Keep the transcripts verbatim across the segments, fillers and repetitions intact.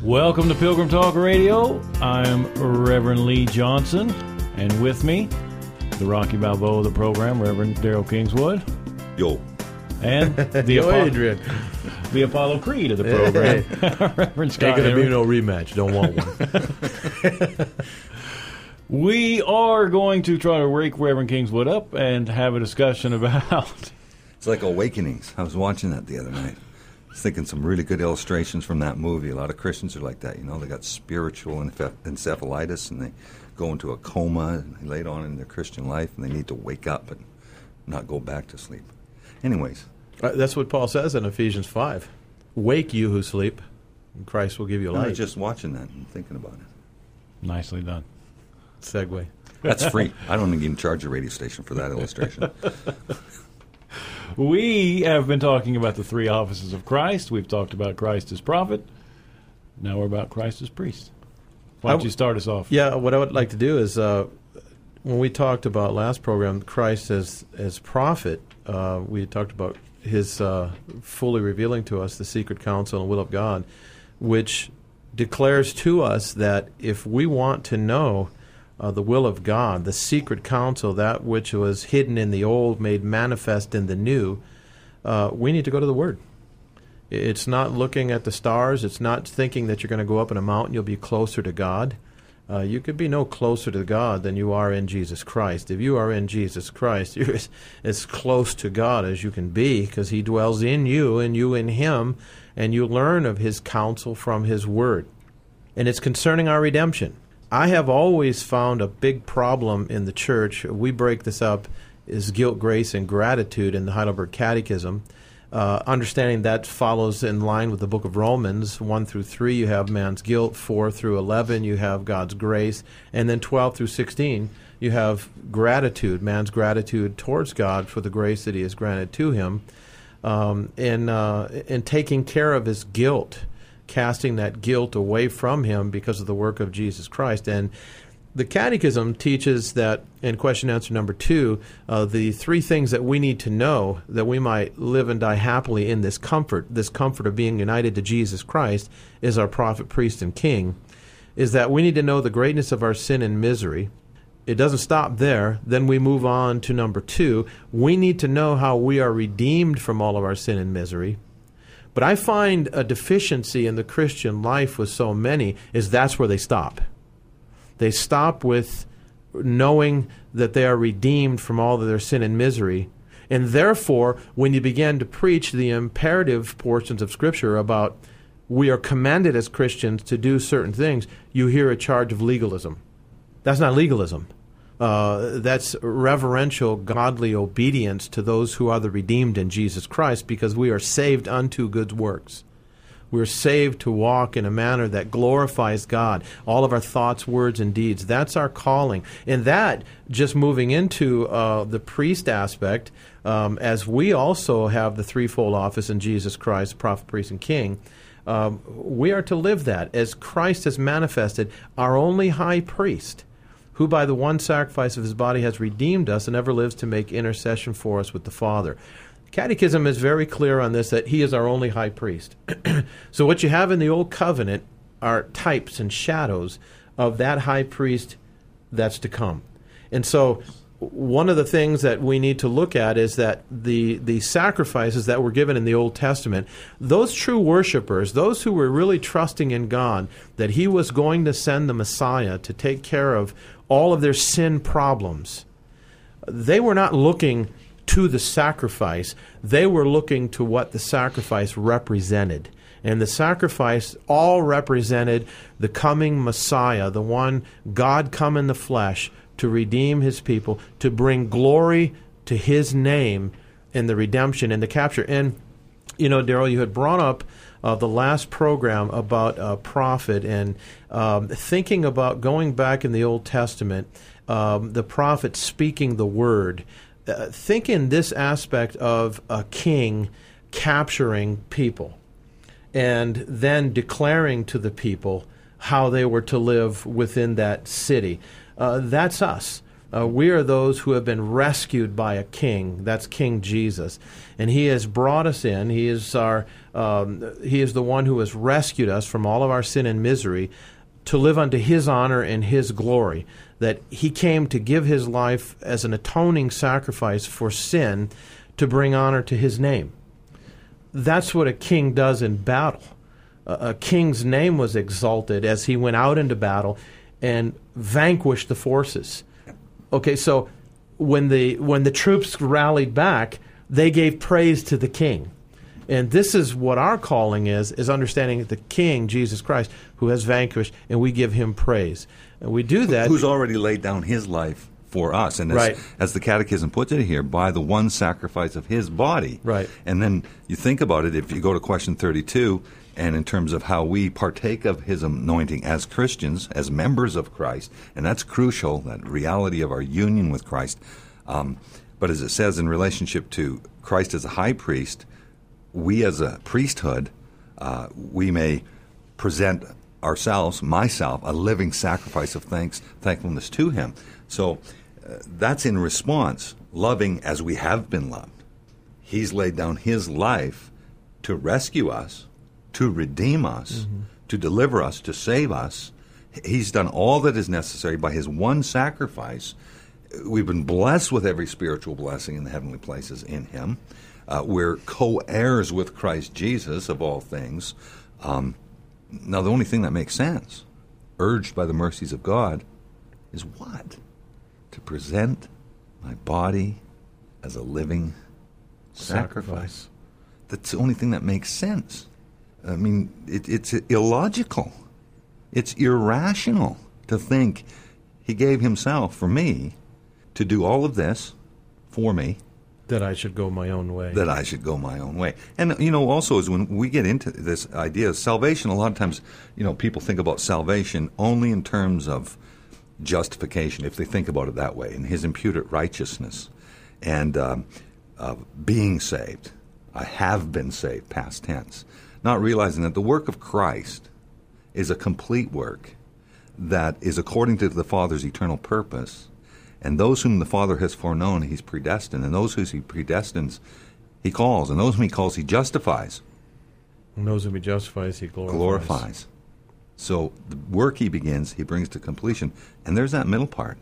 Welcome to Pilgrim Talk Radio. I'm Reverend Lee Johnson, and with me, the Rocky Balboa of the program, Reverend Daryl Kingswood. Yo. And the, Yo, Apollo, Adrian. the Apollo Creed of the program, Hey. Reverend Scott Ain't going to Henry. be no rematch. Don't want one. We are going to try to wake Reverend Kingswood up and have a discussion about... It's like Awakenings. I was watching that the other night. I was thinking some really good illustrations from that movie. A lot of Christians are like that, you know. They got spiritual enceph- encephalitis, and they go into a coma, and they laid on in their Christian life, and they need to wake up and not go back to sleep. Anyways. Uh, that's what Paul says in Ephesians five. Wake you who sleep, and Christ will give you I light. was just watching that and thinking about it. Nicely done. Segue. That's free. I don't even charge a radio station for that illustration. We have been talking about the three offices of Christ. We've talked about Christ as prophet. Now we're about Christ as priest. Why don't I, you start us off? Yeah, what I would like to do is, uh, when we talked about last program, Christ as, as prophet, uh, we talked about his uh, fully revealing to us the secret counsel and will of God, which declares to us that if we want to know Uh, the will of God, the secret counsel, that which was hidden in the old, made manifest in the new, uh, we need to go to the Word. It's not looking at the stars. It's not thinking that you're going to go up in a mountain, you'll be closer to God. Uh, you could be no closer to God than you are in Jesus Christ. If you are in Jesus Christ, you're as, as close to God as you can be, because He dwells in you and you in Him, and you learn of His counsel from His Word. And it's concerning our redemption. I have always found a big problem in the church. We break this up as guilt, grace, and gratitude in the Heidelberg Catechism. Uh, understanding that follows in line with the book of Romans, one through three, you have man's guilt, four through eleven, you have God's grace, and then twelve through sixteen, you have gratitude, man's gratitude towards God for the grace that He has granted to him, um, in, uh, in taking care of his guilt, casting that guilt away from him because of the work of Jesus Christ. And the Catechism teaches that, in question answer number two, uh, the three things that we need to know that we might live and die happily in this comfort, this comfort of being united to Jesus Christ, is our prophet, priest, and king, is that we need to know the greatness of our sin and misery. It doesn't stop there. Then we move on to number two. We need to know how we are redeemed from all of our sin and misery. But I find a deficiency in the Christian life with so many is that's where they stop. They stop with knowing that they are redeemed from all of their sin and misery. And therefore, when you begin to preach the imperative portions of Scripture about we are commanded as Christians to do certain things, you hear a charge of legalism. That's not legalism. Uh, that's reverential, godly obedience to those who are the redeemed in Jesus Christ, because we are saved unto good works. We're saved to walk in a manner that glorifies God, all of our thoughts, words, and deeds. That's our calling. And that, just moving into uh, the priest aspect, um, as we also have the threefold office in Jesus Christ, prophet, priest, and king, um, we are to live that as Christ has manifested, our only high priest, who by the one sacrifice of His body has redeemed us and ever lives to make intercession for us with the Father. Catechism is very clear on this, that He is our only high priest. So what you have in the Old Covenant are types and shadows of that high priest that's to come. And so one of the things that we need to look at is that the, the sacrifices that were given in the Old Testament, those true worshipers, those who were really trusting in God, that He was going to send the Messiah to take care of all of their sin problems, they were not looking to the sacrifice. They were looking to what the sacrifice represented. And the sacrifice all represented the coming Messiah, the one God come in the flesh to redeem His people, to bring glory to His name in the redemption and the capture. And, you know, Daryl, you had brought up uh, the last program about a prophet and um, thinking about going back in the Old Testament, um, the prophet speaking the word. Uh, think in this aspect of a king capturing people and then declaring to the people how they were to live within that city. Uh, that's us. Uh, we are those who have been rescued by a king. That's King Jesus. And he has brought us in. He is our. Um, he is the one who has rescued us from all of our sin and misery to live unto his honor and his glory. That he came to give his life as an atoning sacrifice for sin to bring honor to his name. That's what a king does in battle. A, a king's name was exalted as he went out into battle and vanquished the forces. Okay, so when the when the troops rallied back, they gave praise to the king. And this is what our calling is, is understanding the King, Jesus Christ, who has vanquished, and we give him praise. And we do that. Who's already laid down his life for us. And as, right. as the Catechism puts it here, by the one sacrifice of his body. Right. And then you think about it, if you go to question thirty-two, and in terms of how we partake of his anointing as Christians, as members of Christ, and that's crucial, that reality of our union with Christ. Um, but as it says in relationship to Christ as a high priest, we as a priesthood, uh, we may present ourselves, myself, a living sacrifice of thanks, thankfulness to him. So uh, that's in response, loving as we have been loved. He's laid down his life to rescue us, to redeem us, mm-hmm. to deliver us, to save us. He's done all that is necessary by his one sacrifice. We've been blessed with every spiritual blessing in the heavenly places in him. Uh, we're co-heirs with Christ Jesus of all things. Um, now, the only thing that makes sense, urged by the mercies of God, is what? To present my body as a living sacrifice. sacrifice. That's the only thing that makes sense. I mean, it, it's illogical. It's irrational to think he gave himself for me to do all of this for me. That I should go my own way. That I should go my own way. And, you know, also is when we get into this idea of salvation, a lot of times, you know, people think about salvation only in terms of justification, if they think about it that way, and his imputed righteousness and um, uh, being saved. I have been saved, past tense. Not realizing that the work of Christ is a complete work that is according to the Father's eternal purpose. And those whom the Father has foreknown, he's predestined. And those whom he predestines, he calls. And those whom he calls, he justifies. And those whom he justifies, he glorifies. Glorifies. So the work he begins, he brings to completion. And there's that middle part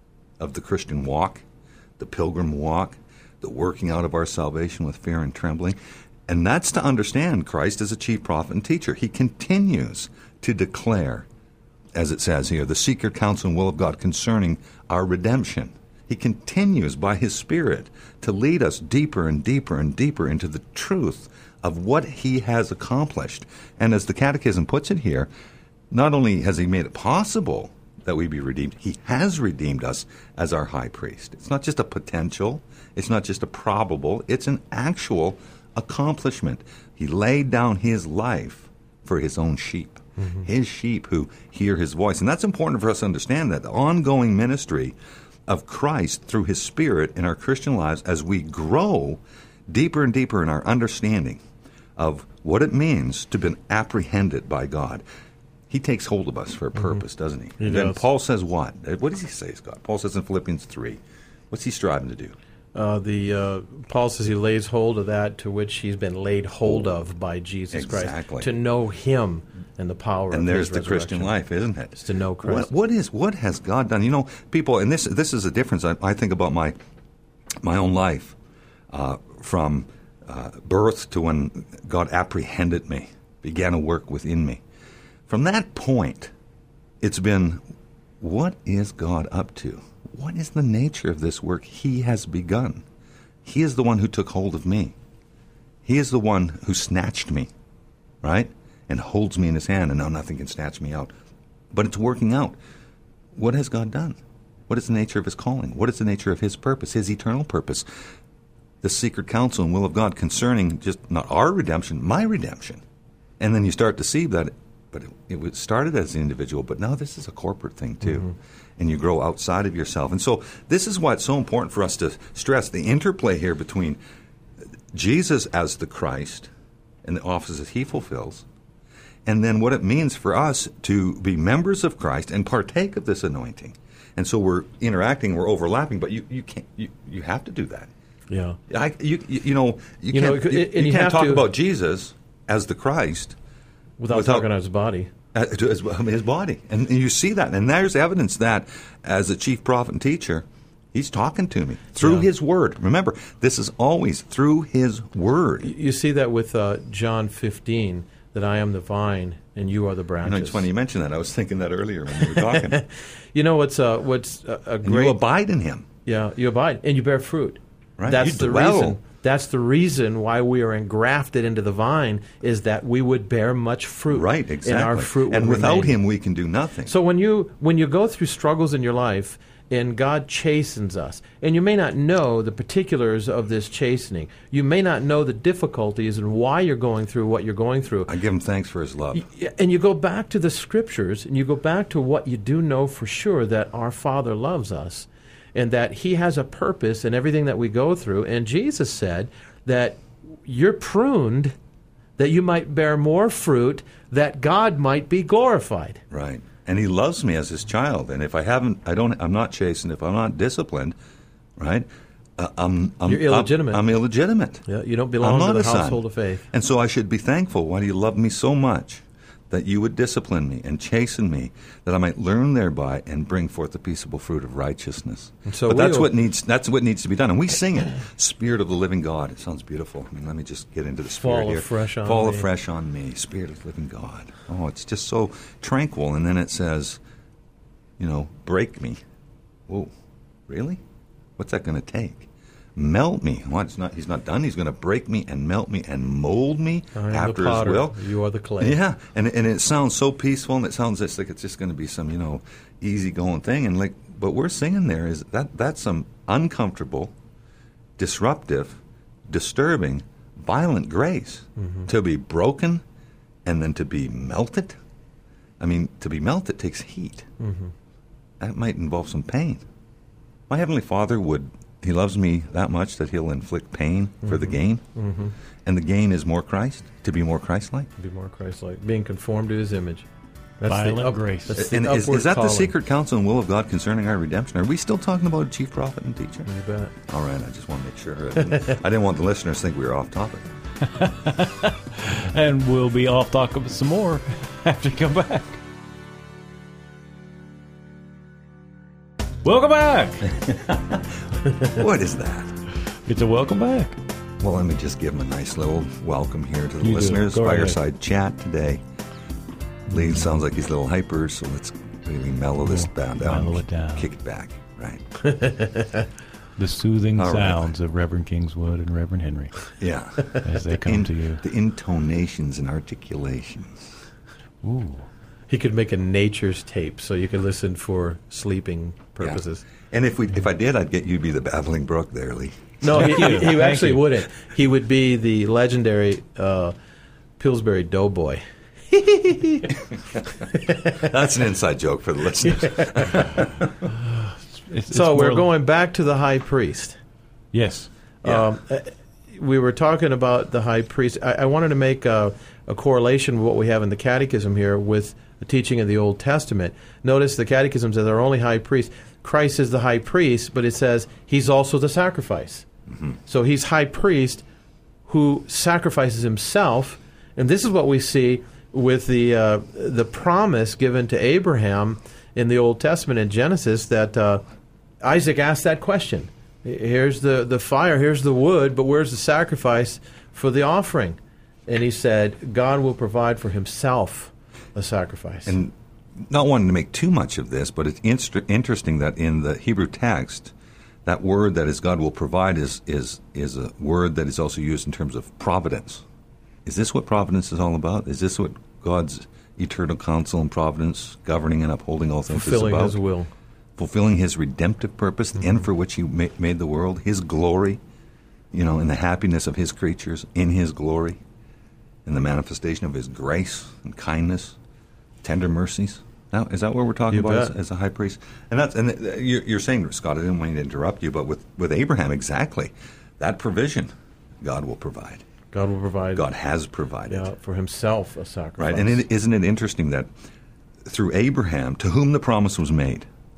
of the Christian walk, the pilgrim walk, the working out of our salvation with fear and trembling. And that's to understand Christ as a chief prophet and teacher. He continues to declare, as it says here, the secret counsel and will of God concerning our redemption. He continues by his Spirit to lead us deeper and deeper and deeper into the truth of what he has accomplished. And as the Catechism puts it here, not only has he made it possible that we be redeemed, he has redeemed us as our high priest. It's not just a potential, it's not just a probable, it's an actual accomplishment. He laid down his life for his own sheep. Mm-hmm. His sheep who hear his voice. And that's important for us to understand, that the ongoing ministry of Christ through his Spirit in our Christian lives as we grow deeper and deeper in our understanding of what it means to be apprehended by God. He takes hold of us for a purpose, mm-hmm. doesn't he? He and does. then Paul says what? What does he say, Scott? Paul says in Philippians three, what's he striving to do? Uh, the uh, Paul says he lays hold of that to which he's been laid hold of by Jesus exactly. Christ. To know him and the power and of there's his the Christian life, isn't it? It's to know Christ. What, what is what has God done? You know, people, and this this is a difference. I, I think about my my own life uh, from uh, birth to when God apprehended me, began a work within me. From that point, it's been, what is God up to? What is the nature of this work he has begun? He is the one who took hold of me. He is the one who snatched me, right? And holds me in his hand, and now nothing can snatch me out. But it's working out. What has God done? What is the nature of his calling? What is the nature of his purpose, his eternal purpose? The secret counsel and will of God concerning just not our redemption, my redemption. And then you start to see that, but it, it started as an individual, but now this is a corporate thing too. Mm-hmm. And you grow outside of yourself. And so this is why it's so important for us to stress the interplay here between Jesus as the Christ and the offices that he fulfills, and then what it means for us to be members of Christ and partake of this anointing. and so we're interacting, we're overlapping. But you, you can't. You, you have to do that. Yeah. I, you, you, you know, you, You know, can't, you, and you you can't have talk to- about Jesus as the Christ Without, Without- talking about his body. uh, to his, his body, and, and you see that, and there's evidence that as a chief prophet and teacher, he's talking to me through Yeah. his word. Remember, this is always through his word. You see that with uh, John fifteen, that I am the vine and you are the You branches. know, it's funny you mentioned that. I was thinking that earlier when we were talking. You know what's uh, what's a, a And great you abide in him. yeah you abide and you bear fruit. Right. That's You the dwell. reason. That's the reason why we are engrafted into the vine, is that we would bear much fruit. Right, exactly. And our fruit and would without remain. him, we can do nothing. So when you when you go through struggles in your life and God chastens us, and you may not know the particulars of this chastening, you may not know the difficulties and why you're going through what you're going through, I give him thanks for his love. Y- and you go back to the scriptures and you go back to what you do know for sure, that our Father loves us and that he has a purpose in everything that we go through. And Jesus said that you're pruned that you might bear more fruit, that God might be glorified. Right. And he loves me as his child. And if I haven't, I don't, I'm not chastened. If I'm not disciplined, right, uh, I'm, I'm You're illegitimate. I'm, I'm illegitimate. Yeah, you don't I'm belong not to the a son. household of faith. And so I should be thankful. Why do you love me so much? That you would discipline me and chasten me, that I might learn thereby and bring forth the peaceable fruit of righteousness. And so but that's we'll- what needs that's what needs to be done. And we sing it, Spirit of the living God. It sounds beautiful. I mean, let me just get into the spirit Fall here. afresh on Fall me. afresh on me, Spirit of the living God. Oh, it's just so tranquil. And then it says, you know, break me. Whoa, really? What's that going to take? Melt me. What? It's not. He's not done. He's going to break me and melt me and mold me I am after the potter, his will. you are the clay. Yeah, and and it sounds so peaceful, and it sounds just like it's just going to be some you know easygoing thing, and like, but we're singing there is that that's some uncomfortable, disruptive, disturbing, violent grace Mm-hmm. to be broken, and then to be melted. I mean, to be melted takes heat. Mm-hmm. That might involve some pain. My Heavenly Father would. He loves me that much that he'll inflict pain for the gain. Mm-hmm. And the gain is more Christ, to be more Christ-like. Be more Christ-like, being conformed to his image. That's Violent grace. That's the And is, upward is that calling. the secret counsel and will of God concerning our redemption? Are we still talking about a chief prophet and teacher? You bet. All right, I just want to make sure. I didn't, I didn't want the listeners to think we were off topic. And we'll be off talking some more after you come back. Welcome back. What is that? It's a welcome back. Well, let me just give them a nice little welcome here to the You do. listeners. Go ahead. Fireside chat today. Lee sounds like he's a little hyper, so let's really mellow this down. down mellow it down. Kick it back, right? The soothing All right. sounds of Reverend Kingswood and Reverend Henry Yeah. as they come In- to you. The intonations and articulations. Ooh. He could make a nature's tape so you could listen for sleeping purposes. Yeah. And if we, if I did, I'd get you to be the babbling brook there, Lee. No, he, Thank you. he Thank actually you. wouldn't. He would be the legendary uh, Pillsbury Doughboy. That's an inside joke for the listeners. It's, So it's we're more- going back to the high priest. Yes. Yeah. Um, uh, we were talking about the high priest. I, I wanted to make a, a correlation with what we have in the Catechism here with the teaching of the Old Testament. Notice the Catechism says our only high priest. Christ is the high priest, but it says he's also the sacrifice. Mm-hmm. So he's high priest who sacrifices himself, and this is what we see with the uh, the promise given to Abraham in the Old Testament in Genesis that uh, Isaac asked that question. Here's the, the fire, here's the wood, but where's the sacrifice for the offering? And he said, God will provide for himself a sacrifice. And not wanting to make too much of this, but it's inst- interesting that in the Hebrew text, that word that is God will provide is, is, is a word that is also used in terms of providence. Is this what providence is all about? Is this what God's eternal counsel and providence, governing and upholding all things, fulfilling is about? his will. Fulfilling his redemptive purpose, the end for which he ma- made the world, his glory, you know, in the happiness of his creatures, in his glory, in the manifestation of his grace and kindness, tender mercies. Now, is that what we're talking You about as, bet. as a high priest? And that's and uh, you're, you're saying, Scott, I didn't want to interrupt you, but with, with Abraham, exactly, that provision, God will provide. God will provide God has provided. yeah, for himself a sacrifice. Right, and it, isn't it interesting that through Abraham, to whom the promise was made,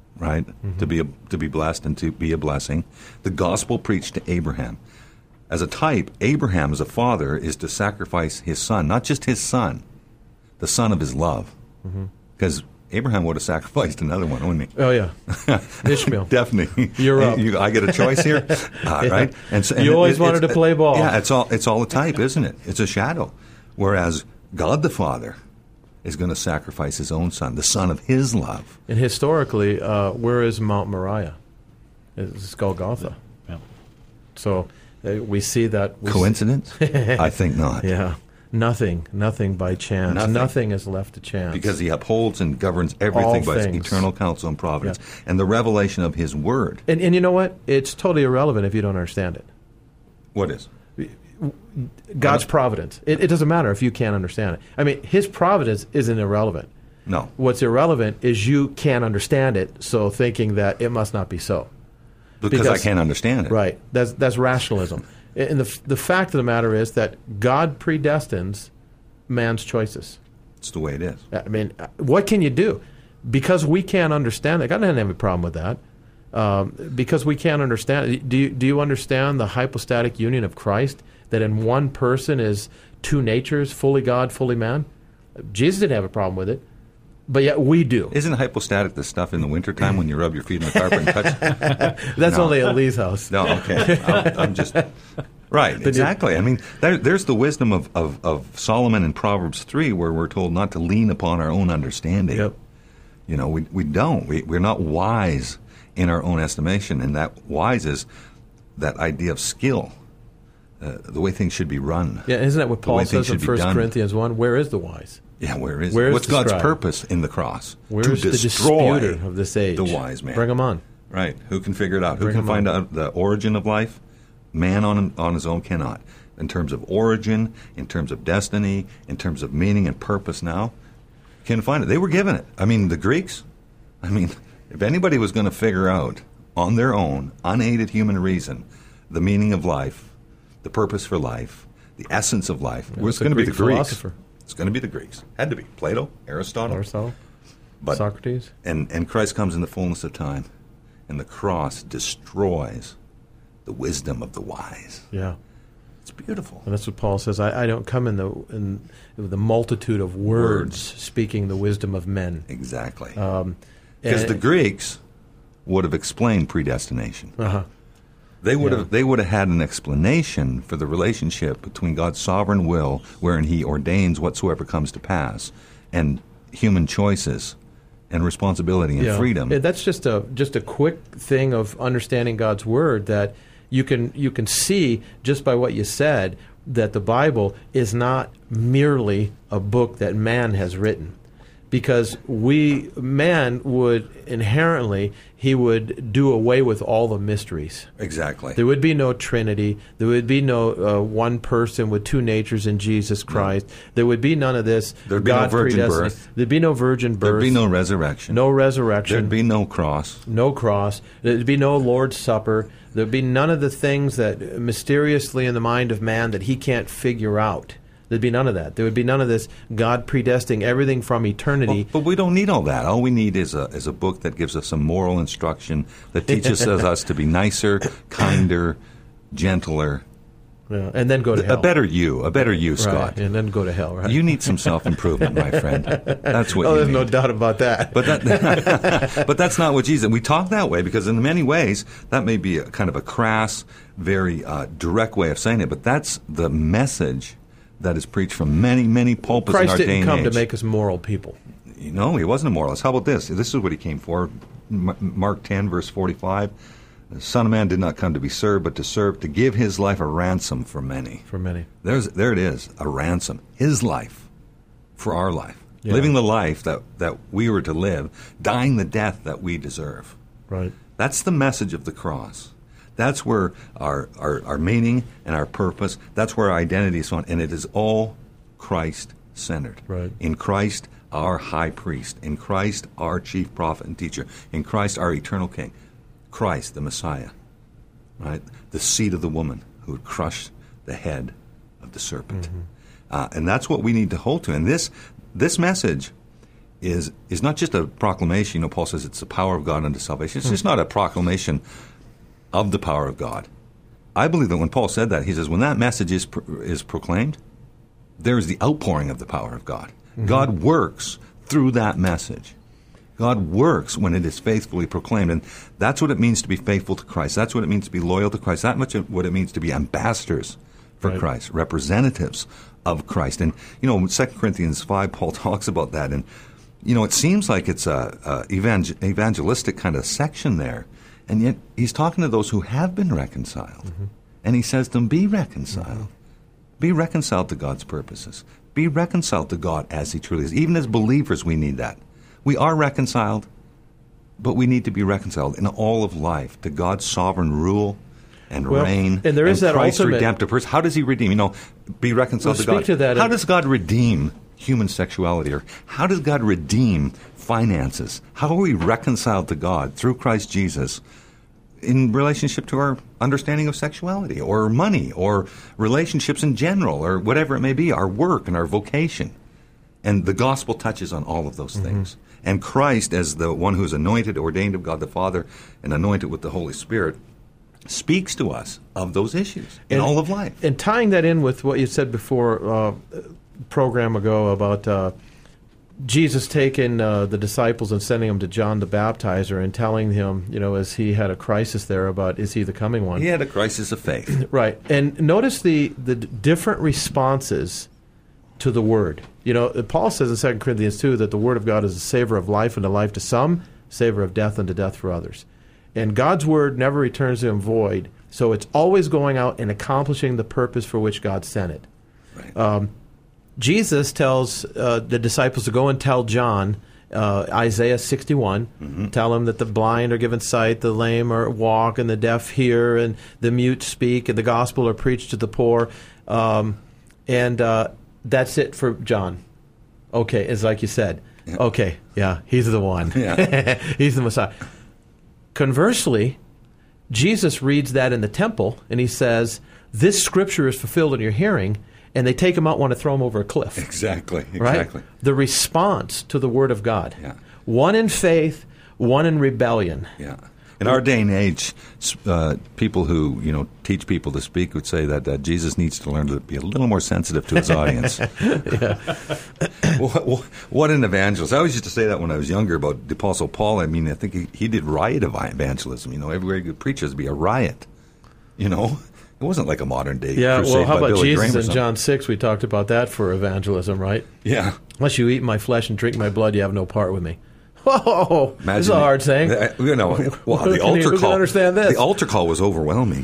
right? Mm-hmm. To be a, to be blessed and to be a blessing. The gospel preached to Abraham. As a type, Abraham as a father is to sacrifice his son, not just his son, the son of his love. Because mm-hmm. Abraham would have sacrificed another one, wouldn't he? Oh, yeah. Ishmael. Definitely. You're up. You, I get a choice here, uh, yeah. right? And so, and you always it, wanted to play ball. Yeah, it's all, it's all a type, isn't it? It's a shadow. Whereas God the Father is going to sacrifice his own son, the son of his love. And historically, uh, where is Mount Moriah? It's Golgotha. Yeah. So uh, we see that. We Coincidence? See. I think not. Yeah. Nothing. Nothing by chance. Nothing. Nothing is left to chance. Because he upholds and governs everything All by things. his eternal counsel and providence. Yeah. And the revelation of his word. And, and you know what? It's totally irrelevant if you don't understand it. What is? God's providence. It, it doesn't matter if you can't understand it. I mean, his providence isn't irrelevant. No. What's irrelevant is you can't understand it, so thinking that it must not be so. Because, because I can't understand it. Right. That's that's rationalism. And the the fact of the matter is that God predestines man's choices. It's the way it is. I mean, what can you do? Because we can't understand it. God doesn't have a problem with that. Um, because we can't understand it. Do you, do you understand the hypostatic union of Christ? That in one person is two natures, fully God, fully man? Jesus didn't have a problem with it, but yet we do. Isn't hypostatic the stuff in the wintertime when you rub your feet in the carpet and touch? That's no. only at Lee's house. No, okay. I'm, I'm just... Right, exactly. I mean, there, there's the wisdom of, of, of Solomon in Proverbs three where we're told not to lean upon our own understanding. Yep. You know, we, we don't. We, we're not wise in our own estimation, and that wise is that idea of skill. Uh, the way things should be run. Yeah, isn't that what Paul says in First Corinthians one? Where is the wise? Yeah, where is where it? is What's God's scribe? Purpose in the cross? Where to is the destroy disputer of this age? The wise man. Bring him on. Right. Who can figure it out? Bring Who can find on. out the origin of life? Man on on his own cannot. In terms of origin, in terms of destiny, in terms of meaning and purpose now, can't find it. They were given it. I mean, the Greeks, I mean, if anybody was going to figure out on their own, unaided human reason, the meaning of life, the purpose for life, the essence of life, Yeah, well, it's going to be the Greeks. Philosopher. It's going to be the Greeks. Had to be. Plato, Aristotle. Aristotle, but, Socrates. And, and Christ comes in the fullness of time, and the cross destroys the wisdom of the wise. Yeah. It's beautiful. And that's what Paul says. I, I don't come in the in the multitude of words, Words. speaking the wisdom of men. Exactly. Um, Because and- the Greeks would have explained predestination. Uh-huh. They would Yeah. have they would have had an explanation for the relationship between God's sovereign will, wherein He ordains whatsoever comes to pass, and human choices, and responsibility and Yeah. freedom. Yeah, that's just a just a quick thing of understanding God's word that you can you can see just by what you said that the Bible is not merely a book that man has written. Because we, man would inherently, he would do away with all the mysteries. Exactly. There would be no Trinity. There would be no uh, one person with two natures in Jesus Christ. No. There would be none of this. There'd be God no virgin predestined. birth. There'd be no virgin birth. There'd be no resurrection. No resurrection. There'd be no cross. No cross. There'd be no Lord's Supper. There'd be none of the things that mysteriously in the mind of man that he can't figure out. There'd be none of that. There would be none of this God predestining everything from eternity. Well, but we don't need all that. All we need is a is a book that gives us some moral instruction that teaches us to be nicer, kinder, gentler. Yeah, and then go to a hell. A better you, a better you, Scott. Right, and then go to hell, right? You need some self-improvement, my friend. That's what oh, you there's need. no doubt about that. But that, but that's not what Jesus. We talk that way because in many ways that may be a kind of a crass, very uh, direct way of saying it. But that's the message that is preached from many, many pulpits Christ in our day didn't and come age. to make us moral people. You know, he wasn't a moralist. How about this? This is what he came for. M- Mark ten, verse forty-five. The Son of Man did not come to be served, but to serve, to give his life a ransom for many. For many. There's, there it is, a ransom. His life for our life. Yeah. Living the life that, that we were to live, dying the death that we deserve. Right. That's the message of the cross. That's where our, our, our meaning and our purpose, that's where our identity is found, and it is all Christ-centered. Right. In Christ, our high priest. In Christ, our chief prophet and teacher. In Christ, our eternal king. Christ, the Messiah, right? The seed of the woman who would crush the head of the serpent. Mm-hmm. Uh, and that's what we need to hold to. And this this message is is not just a proclamation. You know, Paul says it's the power of God unto salvation. It's just not a proclamation of the power of God. I believe that when Paul said that, he says when that message is pro- is proclaimed, there is the outpouring of the power of God. Mm-hmm. God works through that message. God works when it is faithfully proclaimed, and that's what it means to be faithful to Christ. That's what it means to be loyal to Christ. That's much what it means to be ambassadors for right. Christ, representatives of Christ. And, you know, Second Corinthians five, Paul talks about that, and, you know, it seems like it's a, a evangel- evangelistic kind of section there, and yet he's talking to those who have been reconciled, mm-hmm. and he says to them, be reconciled. Mm-hmm. Be reconciled to God's purposes. Be reconciled to God as he truly is. Even as believers, we need that. We are reconciled, but we need to be reconciled in all of life to God's sovereign rule and well, reign and there is that Christ's ultimate redemptive person. How does he redeem? You know, be reconciled we'll to God. Speak to that how in, does God redeem human sexuality? Or how does God redeem finances? How are we reconciled to God through Christ Jesus in relationship to our understanding of sexuality or money or relationships in general or whatever it may be, our work and our vocation? And the gospel touches on all of those mm-hmm. things. And Christ, as the one who is anointed, ordained of God the Father, and anointed with the Holy Spirit, speaks to us of those issues in and, all of life. And tying that in with what you said before, uh, program ago about uh, Jesus taking uh, the disciples and sending them to John the Baptizer and telling him, you know, as he had a crisis there about is he the coming one? He had a crisis of faith. Right. And notice the, the d- different responses to the Word. You know, Paul says in Second Corinthians two that the Word of God is a savor of life unto life to some, savor of death unto death for others. And God's Word never returns to him void, so it's always going out and accomplishing the purpose for which God sent it. Right. Um, Jesus tells uh, the disciples to go and tell John, uh, Isaiah sixty-one, mm-hmm. tell him that the blind are given sight, the lame are walk, and the deaf hear, and the mute speak, and the gospel are preached to the poor. Um, and uh, that's it for John. Okay, it's like you said. Yeah. Okay, yeah, he's the one. Yeah. He's the Messiah. Conversely, Jesus reads that in the temple, and he says, this scripture is fulfilled in your hearing, and they take him out and want to throw him over a cliff. Exactly, right? exactly. The response to the Word of God. Yeah. One in faith, one in rebellion. Yeah. In our day and age, uh, people who, you know, teach people to speak would say that uh, Jesus needs to learn to be a little more sensitive to his audience. what, what an evangelist. I always used to say that when I was younger about the Apostle Paul. I mean, I think he, he did riot evangelism. You know, everywhere he could preach, there'd be a riot. You know? It wasn't like a modern-day yeah, crusade well, how by about Billy Jesus Graham in John six? We talked about that for evangelism, right? Yeah. Unless you eat my flesh and drink my blood, you have no part with me. Whoa, this is a hard saying. Uh, you know, well, the Can altar you, who call. can understand this? The altar call was overwhelming.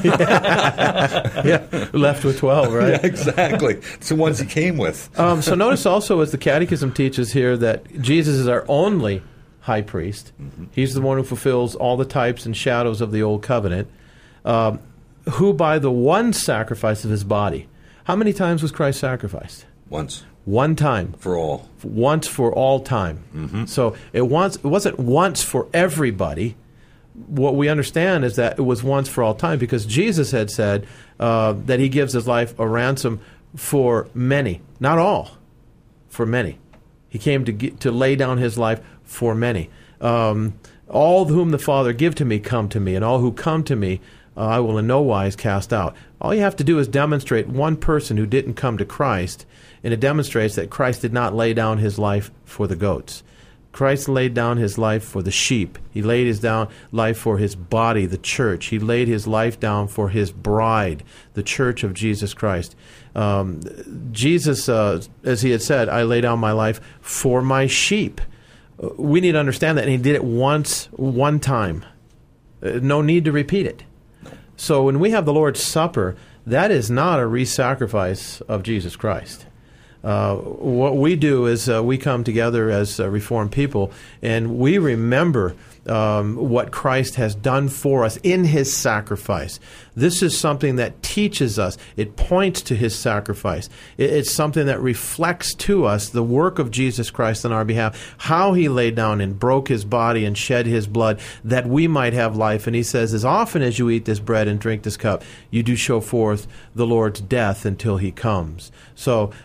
yeah, left with twelve, right? Yeah, exactly. It's the ones he came with. um, so notice also, as the Catechism teaches here, that Jesus is our only high priest. Mm-hmm. He's the one who fulfills all the types and shadows of the old covenant. Um, who by the one sacrifice of his body. How many times was Christ sacrificed? Once. One time. For all. Once for all time. Mm-hmm. So it, once, it wasn't once for everybody. What we understand is that it was once for all time because Jesus had said uh, that he gives his life a ransom for many. Not all. For many. He came to get, to lay down his life for many. Um, all whom the Father give to me come to me, and all who come to me uh, I will in no wise cast out. All you have to do is demonstrate one person who didn't come to Christ, and it demonstrates that Christ did not lay down his life for the goats. Christ laid down his life for the sheep. He laid his down life for his body, the church. He laid his life down for his bride, the church of Jesus Christ. Um, Jesus, uh, as he had said, I lay down my life for my sheep. We need to understand that, and he did it once, one time. Uh, no need to repeat it. So when we have the Lord's Supper, that is not a re-sacrifice of Jesus Christ. Uh, what we do is uh, we come together as uh, Reformed people, and we remember um, what Christ has done for us in his sacrifice. This is something that teaches us. It points to his sacrifice. It, it's something that reflects to us the work of Jesus Christ on our behalf, how he laid down and broke his body and shed his blood that we might have life. And he says, as often as you eat this bread and drink this cup, you do show forth the Lord's death until he comes. So um,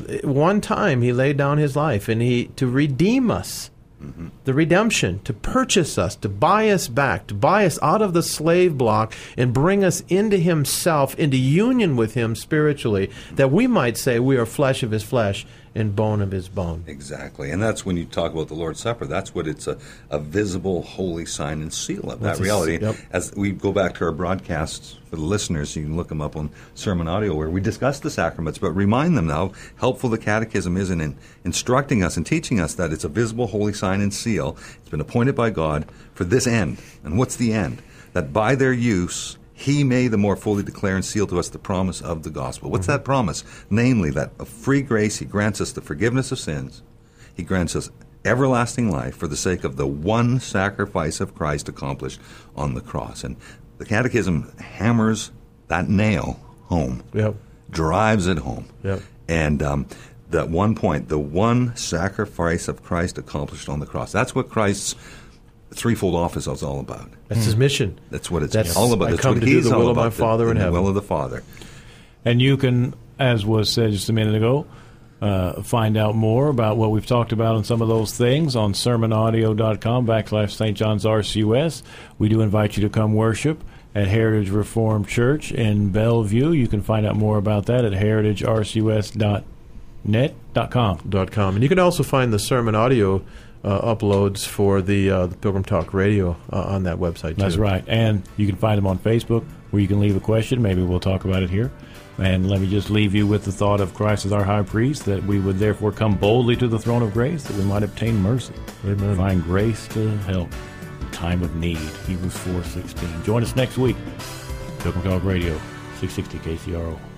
one time he laid down his life and he to redeem us. Mm-hmm. The redemption, to purchase us, to buy us back, to buy us out of the slave block and bring us into himself, into union with him spiritually, that we might say we are flesh of his flesh and bone of his bone. Exactly. And that's when you talk about the Lord's Supper. That's what it's a, a visible, holy sign and seal of that That's a- reality. yep. As we go back to our broadcasts for the listeners, you can look them up on Sermon Audio where we discuss the sacraments, but remind them how helpful the Catechism is in, in instructing us and teaching us that it's a visible, holy sign and seal. It's been appointed by God for this end. And what's the end? That by their use, he may the more fully declare and seal to us the promise of the gospel. What's mm-hmm. that promise? Namely, that of free grace he grants us the forgiveness of sins. He grants us everlasting life for the sake of the one sacrifice of Christ accomplished on the cross. And the Catechism hammers that nail home, Yep. drives it home. Yep. And um, that one point, the one sacrifice of Christ accomplished on the cross. That's what Christ's threefold office is all about. That's his mission. That's what it's That's- all about. I That's come what to do he's the all will of about, my Father the, in the heaven. will of the Father. And you can, as was said just a minute ago, uh, find out more about what we've talked about on some of those things on sermonaudio.com backslash Saint John's R C U S. We do invite you to come worship at Heritage Reformed Church in Bellevue. You can find out more about that at heritage r c u s dot net dot com. Dot com. And you can also find the sermon audio uh, uploads for the, uh, the Pilgrim Talk Radio uh, on that website, too. That's right. And you can find them on Facebook where you can leave a question. Maybe we'll talk about it here. And let me just leave you with the thought of Christ as our high priest, that we would therefore come boldly to the throne of grace, that we might obtain mercy. Amen. Find grace to help in time of need. Hebrews four sixteen. Join us next week. Pilgrim Talk Radio, six sixty K C R O.